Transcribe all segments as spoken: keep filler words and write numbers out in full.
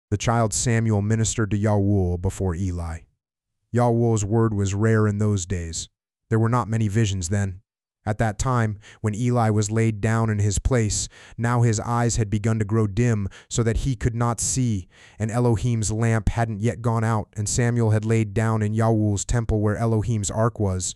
The child Samuel ministered to Yahweh before Eli. Yahweh's word was rare in those days. There were not many visions then. At that time, when Eli was laid down in his place, now his eyes had begun to grow dim so that he could not see, and Elohim's lamp hadn't yet gone out, and Samuel had laid down in Yahweh's temple where Elohim's ark was.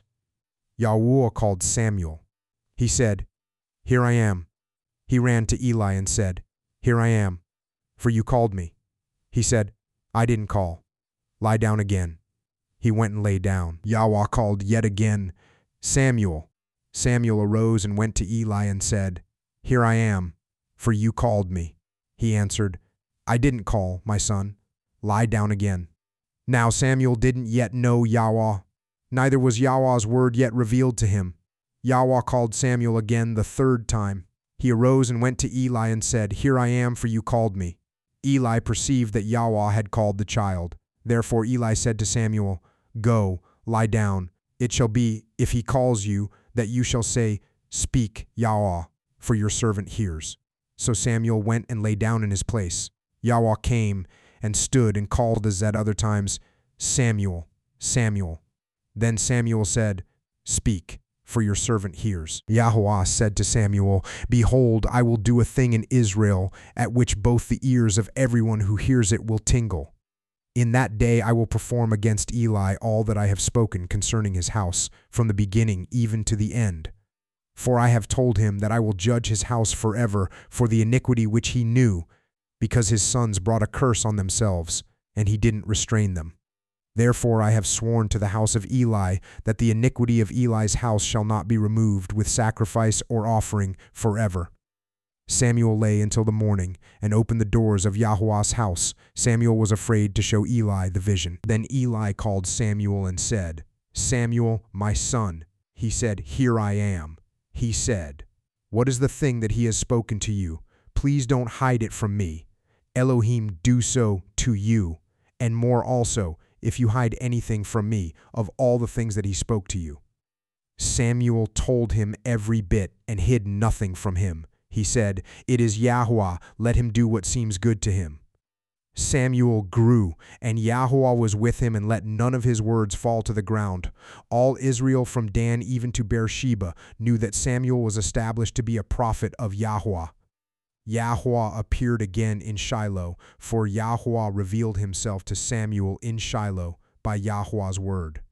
Yahweh called Samuel. He said, "Here I am." He ran to Eli and said, "Here I am, for you called me." He said, "I didn't call. Lie down again." He went and lay down. Yahweh called yet again, "Samuel." Samuel arose and went to Eli and said, "Here I am, for you called me." He answered, "I didn't call, my son. Lie down again." Now Samuel didn't yet know Yahweh, neither was Yahweh's word yet revealed to him. Yahweh called Samuel again the third time. He arose and went to Eli and said, "Here I am, for you called me." Eli perceived that Yahweh had called the child. Therefore Eli said to Samuel, "Go, lie down. It shall be, if he calls you, that you shall say, 'Speak, Yahweh, for your servant hears.'" So Samuel went and lay down in his place. Yahweh came and stood and called as at other times, "Samuel, Samuel." Then Samuel said, "Speak, for your servant hears." Yahweh said to Samuel, "Behold, I will do a thing in Israel, at which both the ears of everyone who hears it will tingle. In that day I will perform against Eli all that I have spoken concerning his house, from the beginning even to the end. For I have told him that I will judge his house forever for the iniquity which he knew, because his sons brought a curse on themselves, and he didn't restrain them. Therefore I have sworn to the house of Eli that the iniquity of Eli's house shall not be removed with sacrifice or offering forever." Samuel lay until the morning and opened the doors of Yahweh's house. Samuel was afraid to show Eli the vision. Then Eli called Samuel and said, "Samuel, my son." He said, "Here I am." He said, "What is the thing that he has spoken to you? Please don't hide it from me. Elohim do so to you, and more also, if you hide anything from me of all the things that he spoke to you." Samuel told him every bit and hid nothing from him. He said, "It is Yahweh, let him do what seems good to him." Samuel grew, and Yahweh was with him and let none of his words fall to the ground. All Israel from Dan even to Beersheba knew that Samuel was established to be a prophet of Yahweh. Yahweh appeared again in Shiloh, for Yahweh revealed himself to Samuel in Shiloh by Yahweh's word.